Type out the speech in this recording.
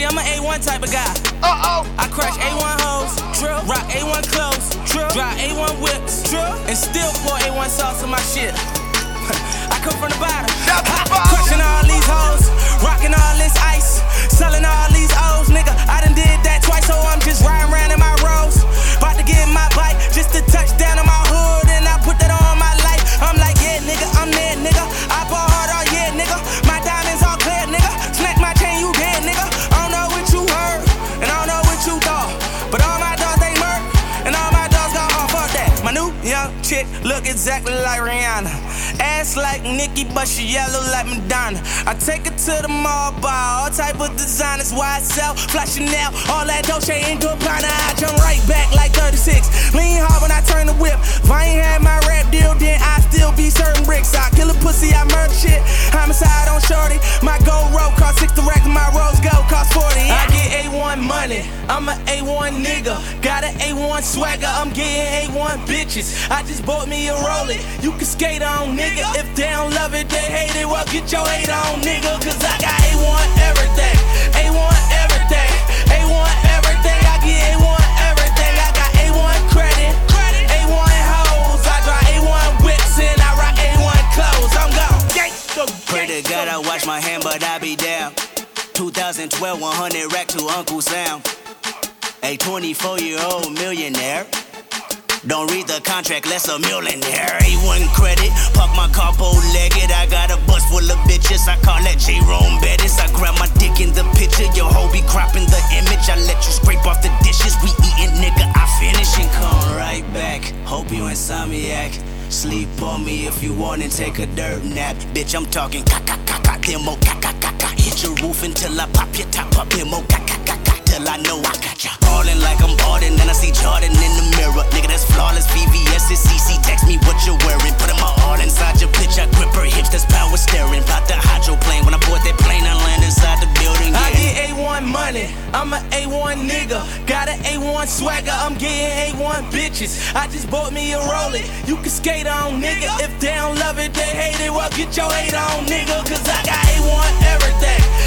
See, I'm an A1 type of guy. I crash A1 hoes, rock A1 clothes, drive A1 whips, and still pour A1 sauce on my shit. I come from the bottom, crushing all these hoes, rocking all this ice, selling all these O's, nigga. I done did that twice, so I'm just riding around in my Rolls. About to get my bike, just to touch down on my hood, and I put that on my life. I'm like, yeah, nigga, I'm there, nigga. I ball hard all year, nigga. My diamonds all clear, nigga. Snatch my chain, you dead, nigga. I don't know what you heard, and I don't know what you thought, but all my dogs, they murk, and all my dogs got off of that. My new young chick look exactly like Rihanna. Ass like Nicki, but she yellow like Madonna. I take her to the mall, buy all type of designers, YSL, Fly Chanel, all that Dolce & Gabbana. I jump right back like 36. Lean hard when I turn the whip. If I ain't had my rap deal, then I still be serving bricks. I kill a pussy, I murder shit. Homicide on shorty. My gold rope cost 60 racks, my rose gold cost 40. I get A1 money, I'm an A1 nigga. Got an A1 swagger, I'm getting A1 bitches. I just bought me a Rollie, you can skate on, nigga. If they don't love it, they hate it, well get your hate on, nigga. Cause I got A1 everything, A1 everything, A1 everything. I get A1 everything, I got A1 credit, A1 hoes. I drive A1 whips and I rock A1 clothes. I'm gone. Pray to God I wash my hand, but I be down. 2012, 100 rack to Uncle Sam. A 24-year-old millionaire. Don't read the contract, less a millionaire. A1 credit, park my car bow-legged. I got a bus full of bitches, I call that J-Rome Bettis. I grab my dick in the picture, your hoe be cropping the image. I let you scrape off the dishes, we eatin', nigga, I finish and come right back. Hope you insomniac. Sleep on me if you want and take a dirt nap. Bitch, I'm talking ka-ka-ka-ka, demo ka-ka-ka-ka. Hit your roof until I pop your top up, demo ka-ka-ka-ka. Till I know I got ya. Ballin' like I'm ballin', then I see Jordan in the mirror. Nigga, that's flawless. VVS is CC. Text me what you're wearing. Put my all inside your bitch. I grip her hips. That's power steering. Pop the hydroplane. When I board that plane, I land inside the building. Yeah. I get A1 money. I'm an A1 nigga. Got an A1 swagger. I'm getting A1 bitches. I just bought me a Rollie. You can skate on, nigga. If they don't love it, they hate it. Well, get your hate on, nigga. Cause I got A1 everything.